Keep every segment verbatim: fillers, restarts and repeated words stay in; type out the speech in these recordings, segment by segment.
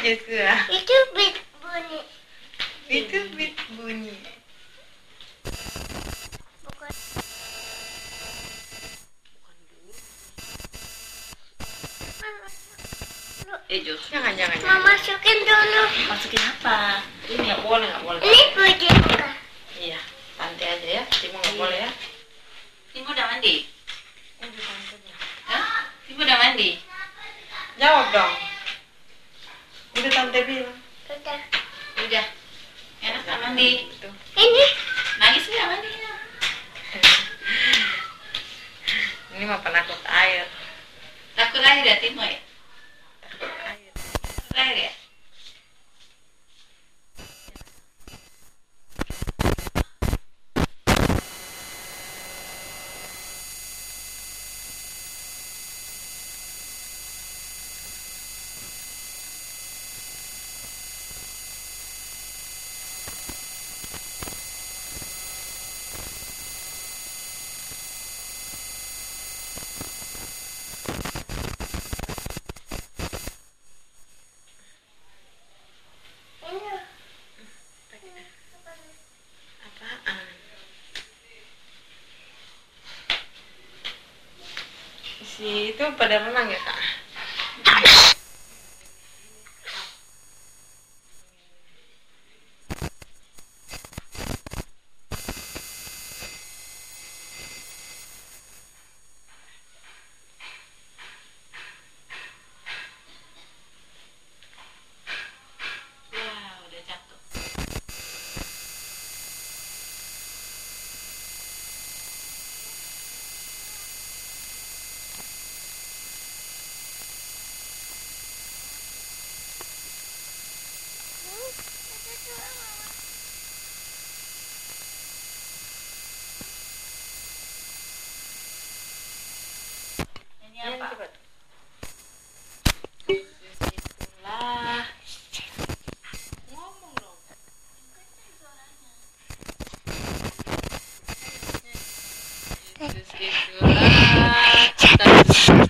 Joshua. Itu bit bunyi. Itu bit bunyi. Bukan. Eh Jos, Jangan, jangan, Mau jangan. masukin dulu. masukin apa? Ini nggak boleh, nggak boleh. Ini boneka. Iya, santai aja ya. Timo nggak boleh ya. Timo udah mandi? Udah santai aja. Hah? Timo udah mandi? Jawab dong. Udah tante bilang. Udah. Udah. Enak gak mandi? Gitu. Ini. Nangis gak mandi? Ini mah penakut air. Takut air ya Timo ya? Takut air. Takut air ya? Apaan? Si itu pada renang ya kak? Wah, udah cakep. Ini Yang apa? cepat. Itulah. Ngomong dong. Itulah.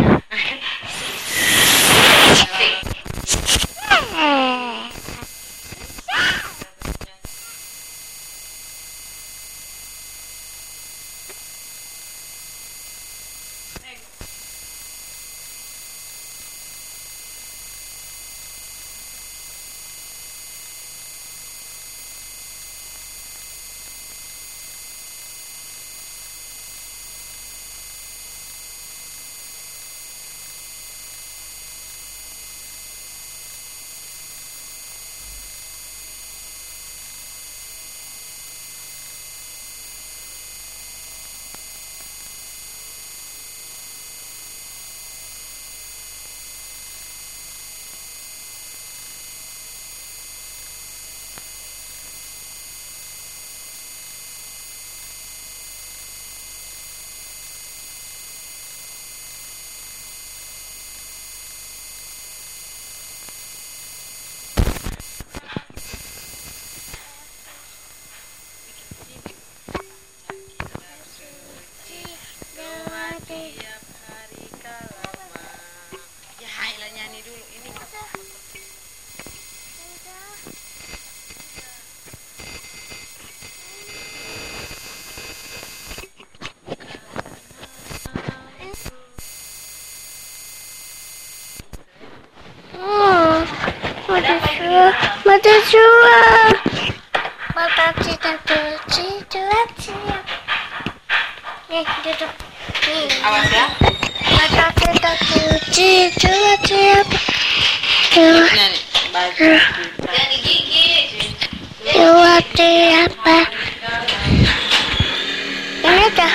Tiap hari kalama. Ya, Haila nyanyi dulu ini. Hmm. Mata Joshua. Mata Joshua. Mata cita cita cita. Nih, duduk. Nih. Awas ya. Mata cita cita cita. Nyanyi. Baju. Jangan digigit. Dua apa? Ini dah.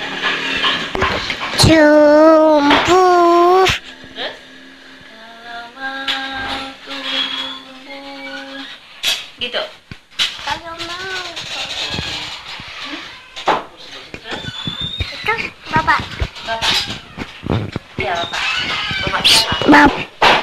Jumbo. Terus? Kalau mau tumbuh. Gitu. Kalau mau. Itu bapak. Bapak. Iya bapak. Bapak siapa? Bapak.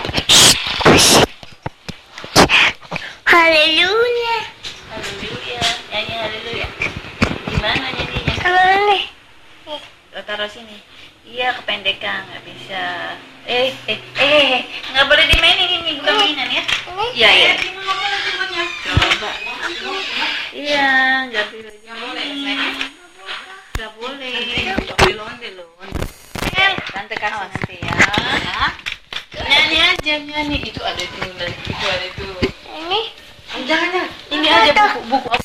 Haleluya. Haleluya. Nyanyi haleluya. Gimana nyanyinya? Haleluya. Lo taruh sini. Iya kependekan nggak bisa. Eh eh eh nggak boleh dimainin ini bukan mainan ya. Iya, iya. Coba. Iya, nggak boleh. Nggak boleh. Nggak boleh. Londe loh. Tante kasih nanti ya. Nyanyi aja, nyanyi. Itu ada tuh, itu ada tuh. Ini Jangan, jangan. Ini aja buku buku.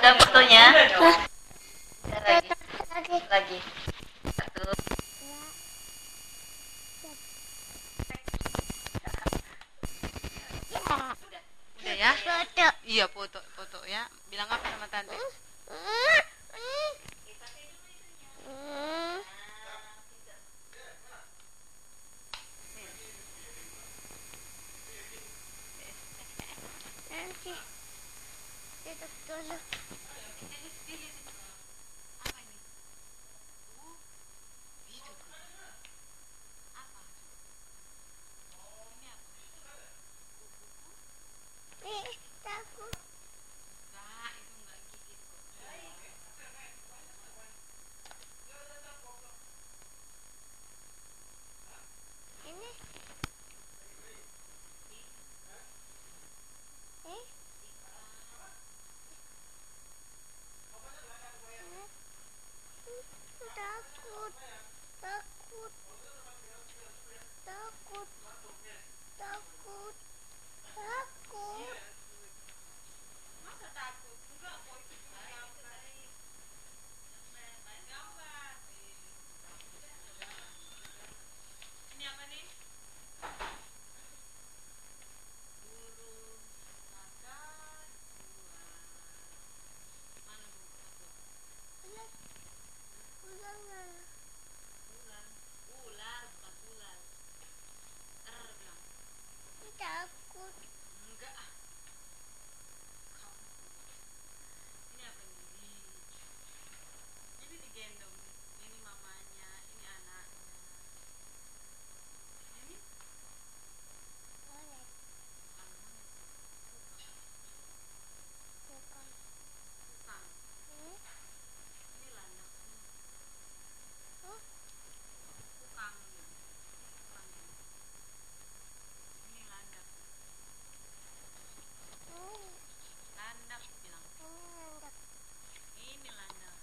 Udah fotonya? Hah? Lagi. Lagi. Lagi. Satu. Udah ya? Foto. Iya, foto, foto ya. Bilang apa sama tante? Nanti. Tutup dulu. Apa ini? Oh, itu. Apa? Ini apa? Eh, takut. Enggak, itu enggak gigit kok. Ini. Eh. Takut. Takut. Takut. Takut. Takut. Masa takut? Enggak kok, itu cuma gambar. Main gambar. Ini apa nih? Burung makan buah. Mana burung makan buah? Ular. Ular mana? Ular. Ular, bukan ular. Er bilang. Takut. Enggak ah. Kamu. Ini apa ini? Ini digendong. Ini mamanya, ini anaknya. Ini Mana? bukan monyet. Bukan. Kukang. Ini. Ini landak. Oh. Kukang. Kukang. Ini landak. Ini. Landak bilang. Ini landak. Ini landak.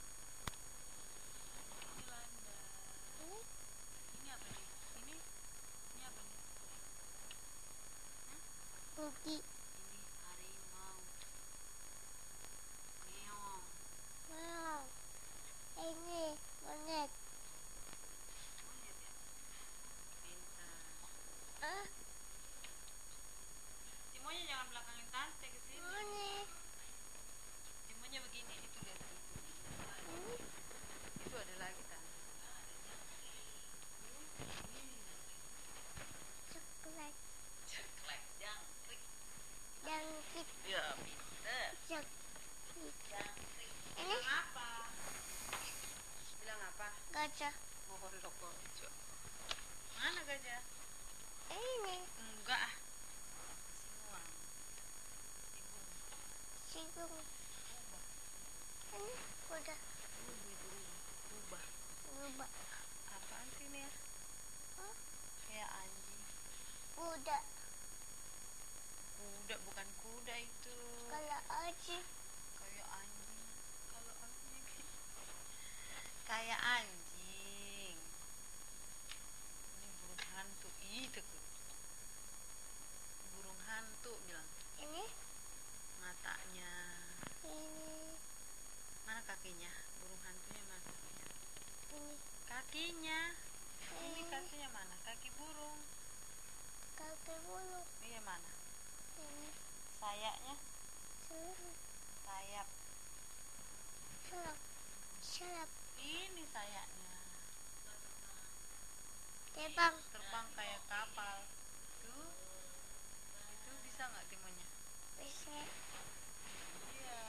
Ini landak. Ini. Ini apa nih? Ini. Ini apa nih? Hah? Kuki. Ini harimau. Meong. Wow. Ini monyet. Monyet ya? Pintar. Ah, Timonya jangan belakangin tante ke sini. monyet. Timonya begini, itu lihat. Ini. Itu ada lagi tante. Coklat. Ceklek, jangkrik. Jangkrik. Ya, pintar. Jangkrik. Jangkrik. Ini. Bilang apa? Bilang apa? Gajah. Oh, lokojo. Mana gajah? Ini. Enggak ah. Simuang. Sibung. Sigung. Rubah. Ini. Kuda. Rubah itu rubah. Rubah. Rubah. Apaan sih ini ya? Hah? Kayak anjing. Kuda. Kuda, bukan kuda itu. Kalau aji. Kayak anjing. Kalau anjing. Kayak anjing. Ini burung hantu. Ih, takut. Burung hantu bilang. Ini. Matanya. Ini. Mana kakinya? Burung hantunya mana kakinya? Ini. Kakinya. Ini Ini. kakinya mana? Kaki burung. Kaki bulu. Iya mana? Ini. Sayapnya? Selap. Sayap. Selap. Selap. Ini sayapnya. Terbang. Terbang kayak kapal. Tuh. Itu bisa nggak timunnya? Bisa. Iya.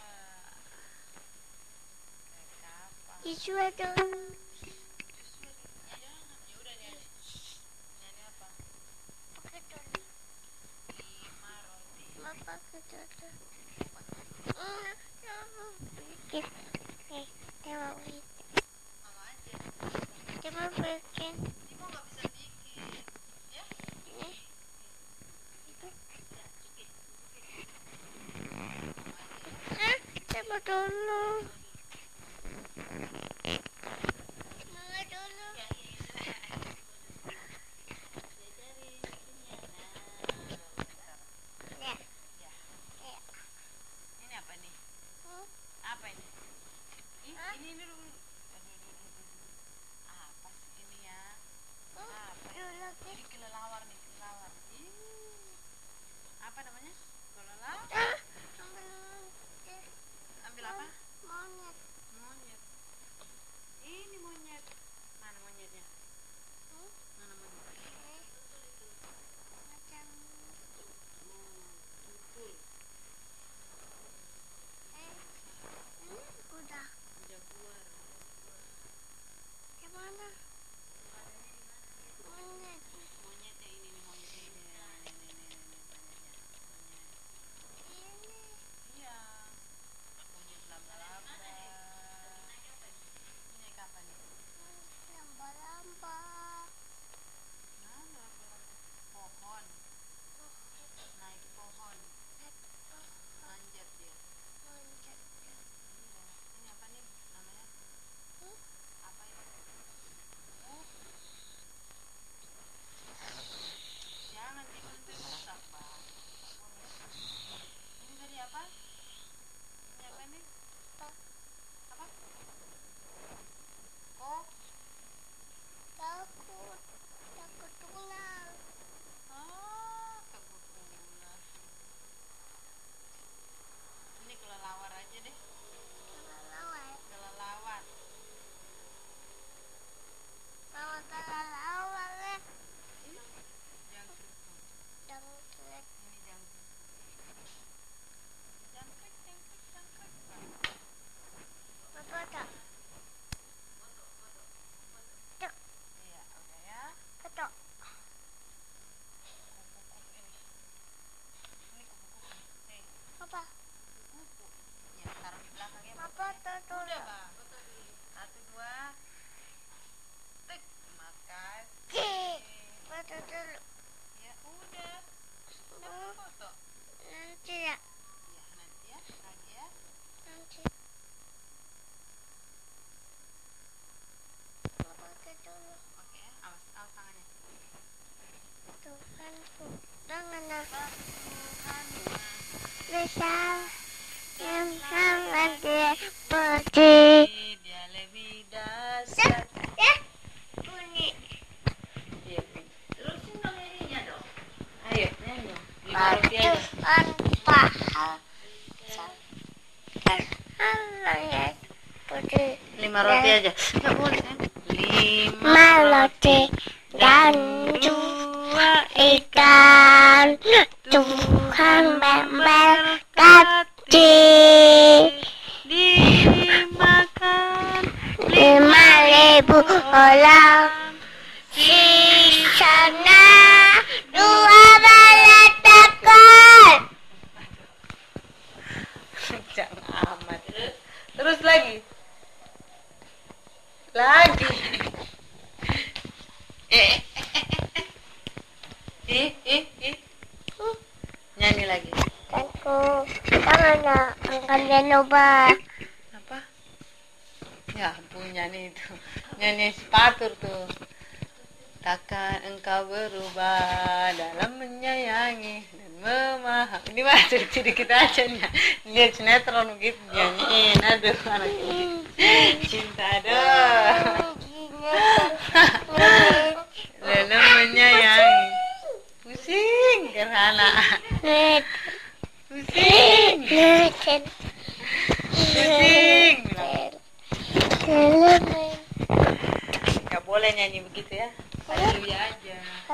Kayak kapal. Isu ada. Justru ya jangan. Ya udah nyanyi. Nyanyi apa? Pakai dulu. Lima roti. Bapak ke dulu. Hmm, kamu bikin. Eh, kamu bikin. Mau aja. Kamu bikin. Timo nggak bisa bikin. Ya? Eh, eh, coba dulu. Mama dulu. Ya. Ya. Ya. Ini apa nih? Hmm, besar, yang sangat dia putih. Dia lebih dahsyat. Ya, bunyi. Iya, terusin dong ininya dong. Ayo, nyanyi. Lima roti aja. Tanpa hal. Halo ya, putih. Lima roti aja. Nggak boleh kan? Lima Melodi dan dua ikan. Tuhan memberkati. dimakan Lima ribu orang. Sisanya dua belas ekor. jangan amat. Terus lagi. Lagi. Eh. Ih, ih, ih. Nyanyi lagi. Aku tangan akan lupa. Apa? Ya ampun, nyanyi itu. Nyanyi sepatu tuh. Takkan engkau berubah dalam menyayangi dan memahami. Ini mah sedikit-sedikit aja nih. Lihat sinetron gitu nyanyiin. Aduh, anak ini. Cinta, aduh. Dalam menyayangi. Pusing, gerhana. Pusing. Pusing. Gak boleh nyanyi begitu ya. Haleluya aja.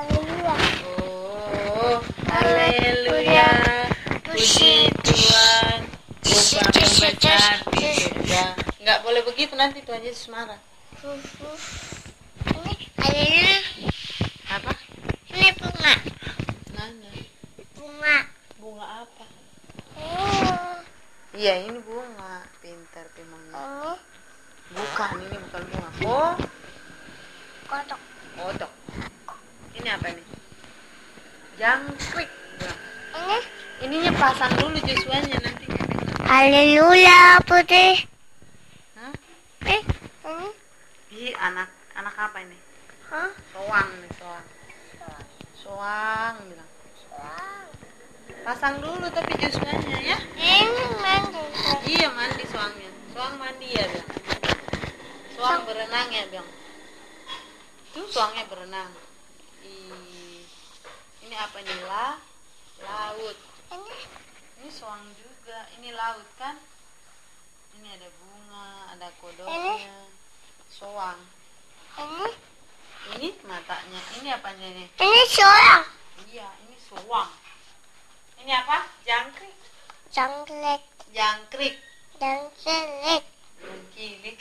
Oh, haleluya. Puji Tuhan. Upah membesar di surga. Nggak boleh begitu, nanti Tuhan Yesus marah. Ini Apa? ini bunga. Mana? Bunga. Bunga apa? Oh, Iya, ini bunga. Pintar memang. ini Bukan, ini bukan bunga. Oh, kotak. kodok. Ini apa nih? Jangkrik. Bilang. Ini Ininya pasang dulu Joshua-nya nanti. haleluya putih. Hah? Eh, ini Ih, anak anak apa ini? hah? Soang nih, soang. Soang bilang. Pasang dulu tapi Joshua-nya ya. Ini mandi. Iya, mandi soangnya. Soang mandi ya bilang. Soang berenang ya bilang. Tuh soangnya berenang. Ih, ini apa nih lah? Laut. Ini Ini soang juga. Ini laut kan? Ini ada bunga, ada kodoknya. Soang. ini Ini matanya. Ini apanya nih? ini seorang Iya, ini soang. Ini apa? Jangkrik. jangkrik Jangkrik. jangkrik. Jangkilik.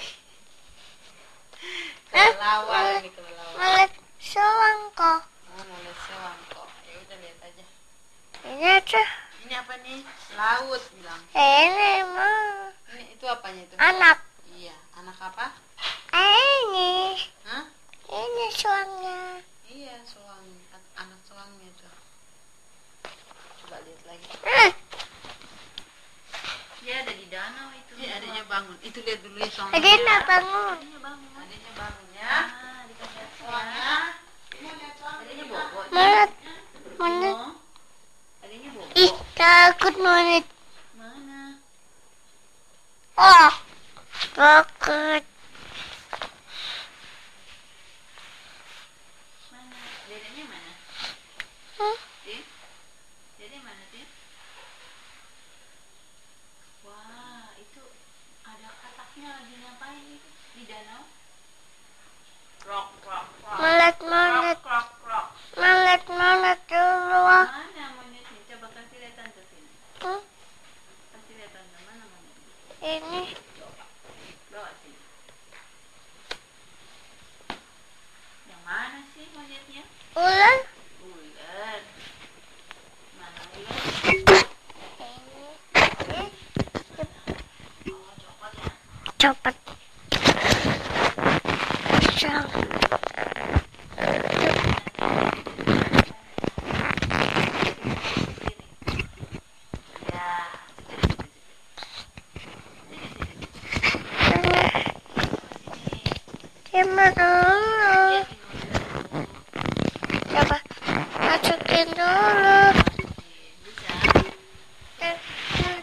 Kelelawar ini kelelawar. Malah seorang kok. Oh, mulai soang kok. Ya udah lihat aja. Ini aja. Ini apa nih? Laut bilang. Ini mah Ini itu apanya itu? anak. Iya, anak apa? Ini Hah? ini soangnya. Iya, soang. Anak soangnya tuh. Coba lihat lagi. Hmm. Dia ada di danau itu. Ini adanya bangun. Itu lihat dulu ya soangnya. Ada nak bangun. Adanya bangun. Adanya bangun ya. Ah, dikasih lihat Soangnya. ya. Ini lihat soangnya. Adanya bobo. Malah mana? Oh. Adanya bobo. Ih, takut malah. Mana? Oh, takut. Mana? Dedenya mana? Hmm? Tin? Dede mana, Tin? Wah, itu ada kataknya lagi ngapain itu di danau? Krok, krok, krok. Malat malat Krok, krok. malat malat dulu. ah. Mana monyetnya? Coba kasih lihat tante sini. Hmm? Kasih lihat tante, mana monyetnya? Ini Coba. Bawa sini. Yang mana sih monyetnya? ular. Ular. Mana ular? Ini eh, Oh, copot ya. copot. Pisau. Ya. Terima dulu. Coba masukin dulu. Bisa. Eh,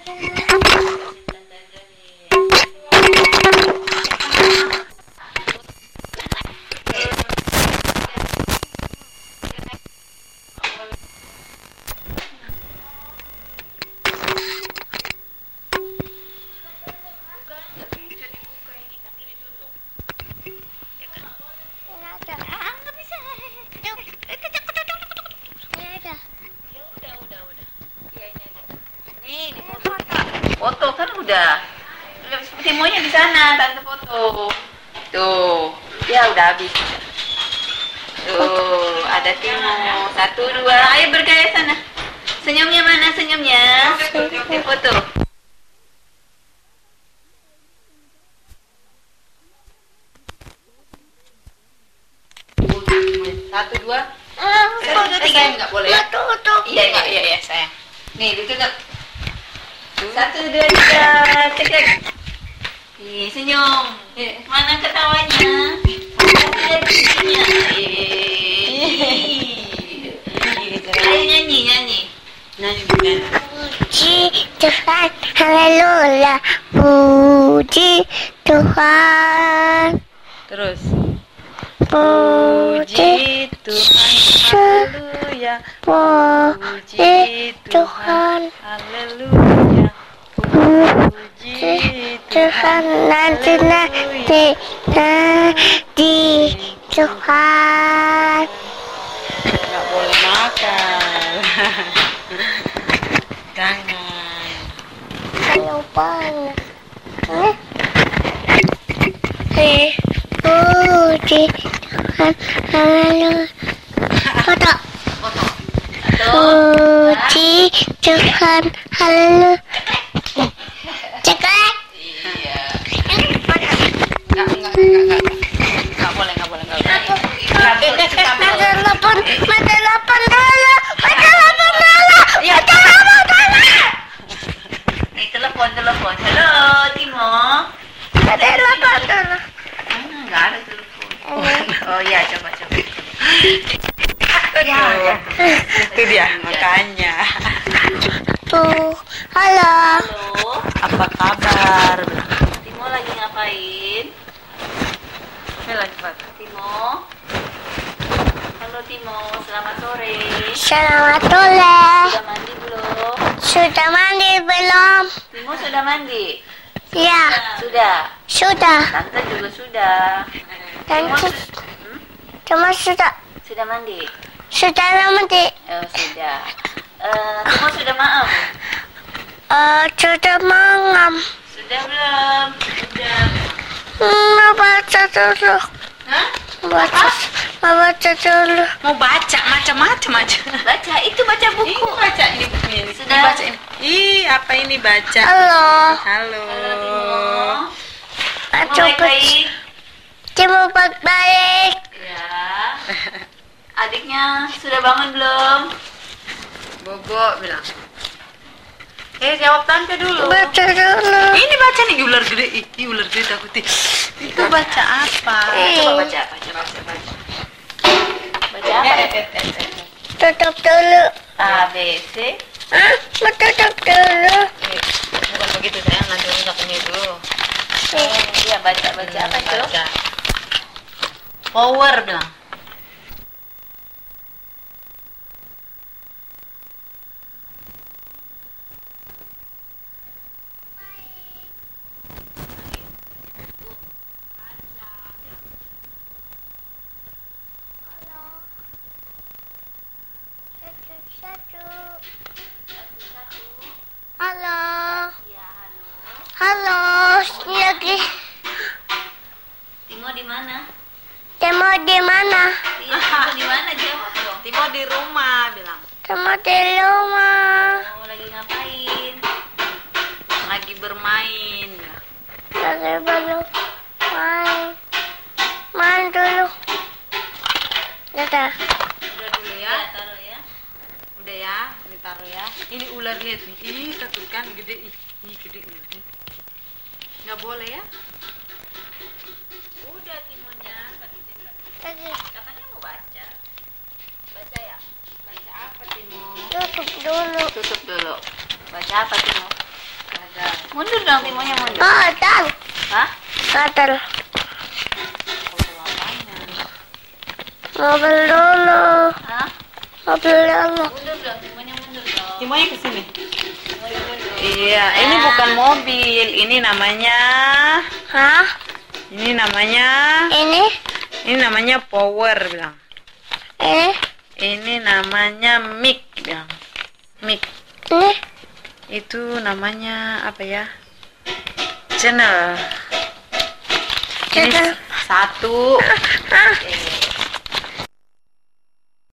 Foto kan udah. Timonya di sana, tante foto. Tuh, ya udah habis. Tuh, ada Timo. Satu, dua. Ayo bergaya sana. Senyumnya mana senyumnya? Foto. Satu, dua. Satu, dua, tiga. Enggak boleh. Iya, iya, iya, iya, sayang. Nih, ditutup. Satu, dua, tiga. Cek, cek. Ih, senyum. Mana ketawanya? Ayo nyanyi, nyanyi. Nyanyi, nyanyi. Puji Tuhan, haleluya. Puji Tuhan. Terus. Puji Tuhan, haleluya. Puji Tuhan. Haleluya. Puji Tuhan, nanti nanti nanti Tuhan. Nggak boleh makan. Jangan. Lupa. Eh? Eh, puji Tuhan, haleluya. Foto. Foto. Puji Tuhan, haleluya. Cekek. Iya. Nggak, nggak, nggak, nggak. Nggak boleh, nggak boleh, nggak boleh. Mata telepon, mata telepon dulu, mata telepon dulu, Iya. mata telepon dulu. Nih, telepon, telepon. Halo, Timo. Mata telepon dulu. Hmm, nggak ada telepon. Oh iya, coba, coba. Ya. Itu dia, makanya. Tuh, halo. Halo, apa kabar? Timo lagi ngapain? Halo, cepat. Timo. Halo, Timo. Selamat sore. Selamat sore. Sudah mandi belum? Sudah mandi belum? Timo sudah mandi? Ya, Sudah. sudah. Tante juga sudah. Dan Timo su- su- hmm? cuma sudah, sudah mandi? sudah mandi. Oh, sudah. Eh, Timo sudah maaf? Eh, sudah mangam. Sudah belum? Sudah. Hmm, baca dulu. Hah? Baca, baca dulu. Mau baca macam-macam aja. Baca, itu baca buku. Ini baca ini bukunya ini. Sudah. Ini baca ini. Ih, apa ini baca? Halo. Halo. Halo, Timo. Baca Timo baik-baik? Timo baik-baik. Ya. Adiknya sudah bangun belum? Bobo bilang. Eh, jawab tante dulu. Baca dulu. Ini baca nih ular gede. Ih, ih, ular gede takutin. Itu baca apa? Coba baca apa? Coba baca. Baca, baca apa? Eh, eh, eh, eh. Tutup dulu. A, B, C. Hah? Mau tutup dulu. Eh, bukan begitu sayang, nanti rusaknya dulu. Oh, iya, baca, baca apa itu? Baca. Power bilang. Satu. Halo. Ya, halo. Halo. Ini lagi. Timo di mana? Temo di mana? Iya, Timo di mana? Jawab dong. Timo di rumah bilang. Temo di rumah. Oh, lagi ngapain? Lagi bermain. bilang. Lagi belum main. Main dulu. Dadah. Udah dulu Ya, ya. taruh ya. Udah ya, ini taruh ya. Ini ular lihat nih. Ih, takut kan gede. Ih, ih gede ularnya. Nggak boleh ya? Udah Timonya. Lagi. Katanya mau baca. Baca ya? Baca apa Timo? Tutup dulu. Tutup dulu. Baca apa Timo? Gagal. Mundur dong Timonya mundur. Gatal. Hah? Gatal. Foto apanya? Mobil dulu. Hah? Mobil dulu. Mundur dong Timonya mundur dong. Timonya ke sini. Timonya mundur. Iya, ini bukan mobil. Ini namanya Hah? ini namanya Ini? ini namanya power bilang. Ini? Ini namanya mic bilang. Mic. Ini? Itu namanya apa ya? Channel. Ini Channel. satu. Eh,